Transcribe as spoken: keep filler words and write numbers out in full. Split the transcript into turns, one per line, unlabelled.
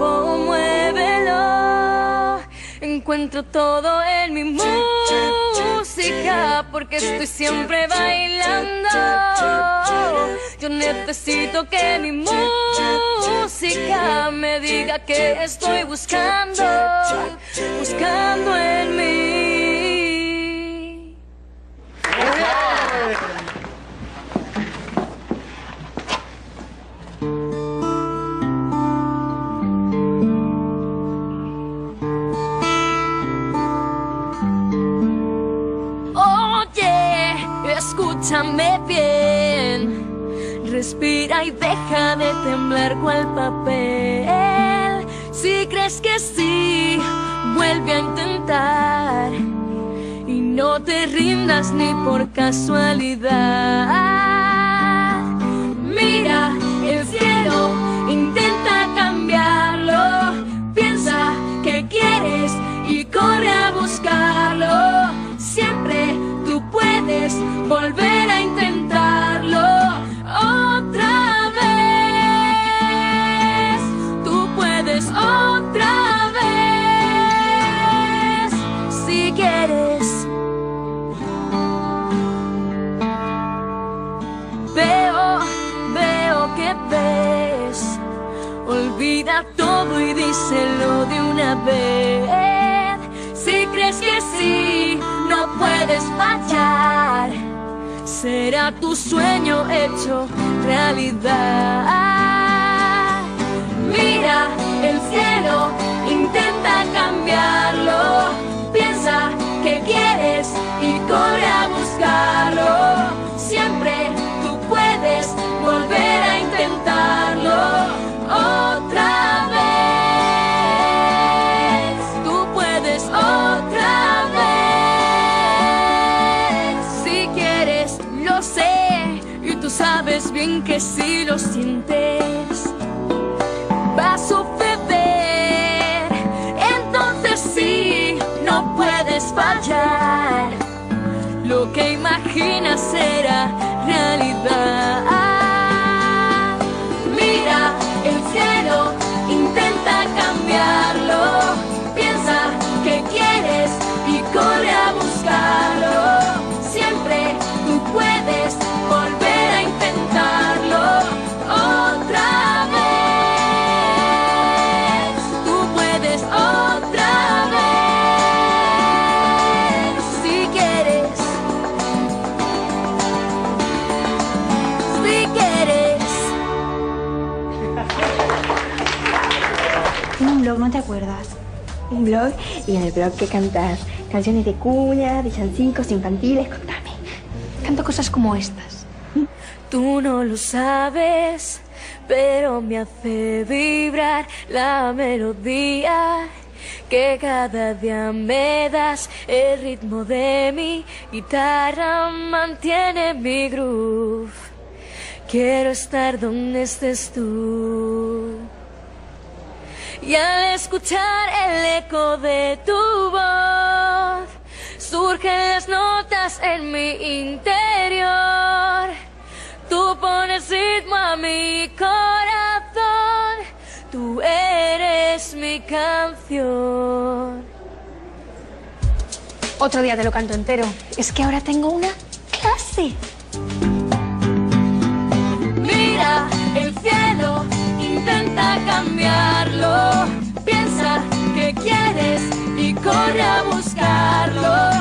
cuerpo, muévelo. Encuentro todo en mi música, porque estoy siempre bailando. Yo necesito que mi música me diga que estoy buscando, buscando en mí. Escúchame bien, respira y deja de temblar cual papel. Si crees que sí, vuelve a intentar y no te rindas ni por casualidad. Mira el cielo, intenta cambiarlo, piensa que quieres y corre a buscarlo. Siempre tú puedes volver a intentarlo otra vez. Tú puedes otra vez si quieres. Veo, veo que ves. Olvida todo y díselo de una vez. Si crees que sí, no puedes fallar. Será tu sueño hecho realidad. Mira el cielo, intenta cambiarlo. Piensa que quieres y corre a buscarlo. Siempre tú puedes volver a intentarlo otra vez. Tú puedes otra vez si quieres. Lo sé y tú sabes bien que si lo sientes va a suceder. Entonces sí, no puedes fallar. Lo que imaginas será realidad. Mira el cielo, intenta cambiarlo. Piensa que quieres y corre a buscarlo. Siempre tú puedes volver a intentarlo otra vez. Tú puedes otra vez si quieres. Si quieres.
Tengo un blog, ¿no te acuerdas? Un blog, y en el blog que cantas canciones de cuña, villancicos infantiles. Contame. Canto cosas como estas.
Tú no lo sabes, pero me hace vibrar la melodía que cada día me das. El ritmo de mi guitarra mantiene mi groove. Quiero estar donde estés tú. Y al escuchar el eco de tu voz, surgen las notas en mi interior. Tú pones ritmo a mi corazón. Tú eres mi canción.
Otro día te lo canto entero. Es que ahora tengo una clase.
Mira el cielo, intenta cambiarlo. Piensa que quieres y corre a buscarlo.